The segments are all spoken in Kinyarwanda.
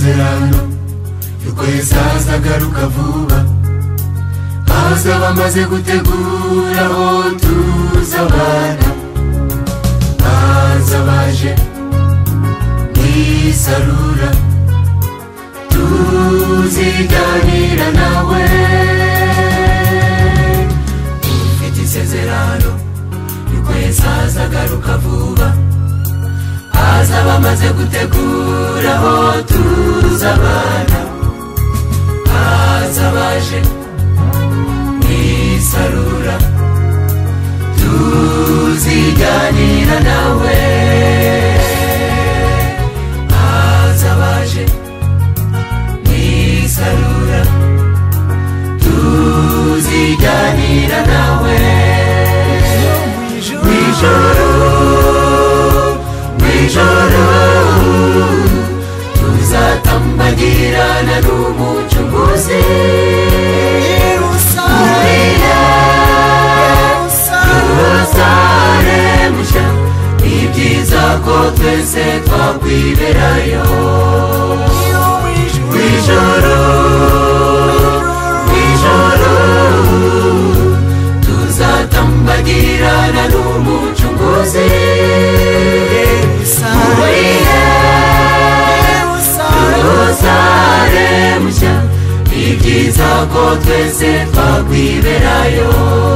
isezerano yuko Yesu azagaruka vuba, azaba amaze gutegura aho tuzabana, azabaje n'isarura tuziganira nawe. Ufite isezerano yuko Yesu azagaruka vuba, azaba amaze gutegura aho tuzabana, azabaje n'isarura tuziganira nawe, azabaje n'isarura tuziganira nawe. Mwijoro tuzatambagirana n'umucunguzi, Yerusalemu nshya, ibyiza ko twese twakwiberayo. Mwijoro tuzatambagirana n'umucunguzi, Yerusalemu nshya, ibyiza ko twese twakwiberayo.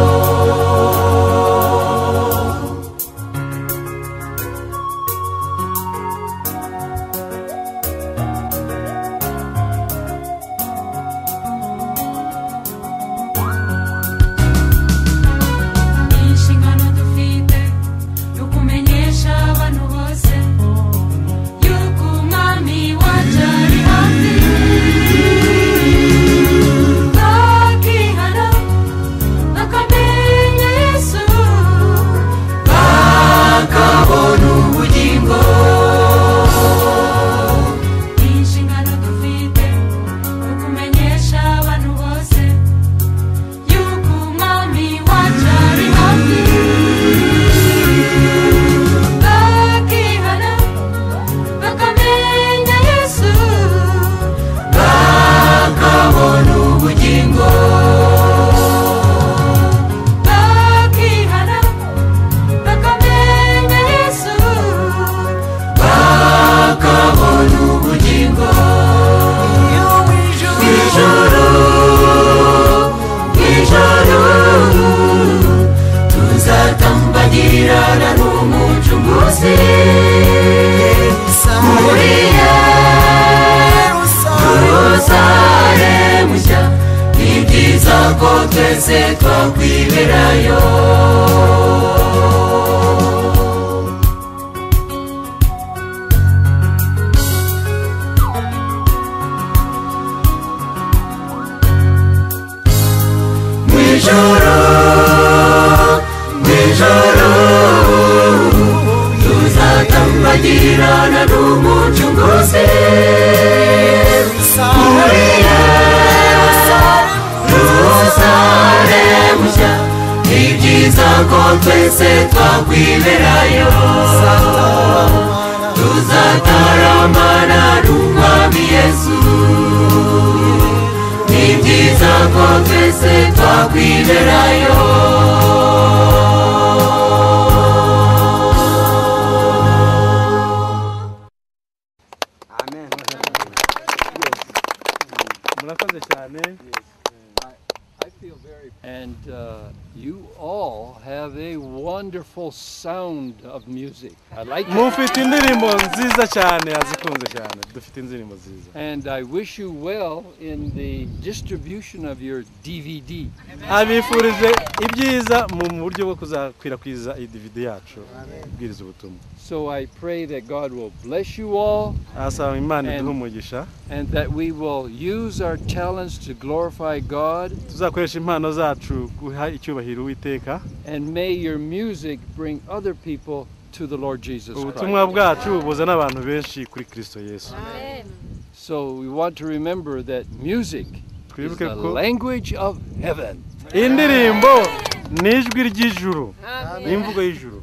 Tuzatambagirana n'umucunguzi, Yerusalemu nshya, ibyiza ko twese twakwiberayo. Mwijoro tuzatambagirana n'umucunguzi, Yerusalemu nshya, ibyiza ko twese twakwiberayo. Tuzataramana n'umwami Yesu, ibyiza ko twese twakwiberayo. And you all have a wonderful sound of music. I like it. And I wish you well in the distribution of your DVD. So I pray that God will bless you all, and that we will use our talents to glorify God. And may your music bring other people to the Lord Jesus Christ. So we want to remember that music is the language of heaven. Indirimbo nijwi ry'ijuru, imvugo y'ijuru.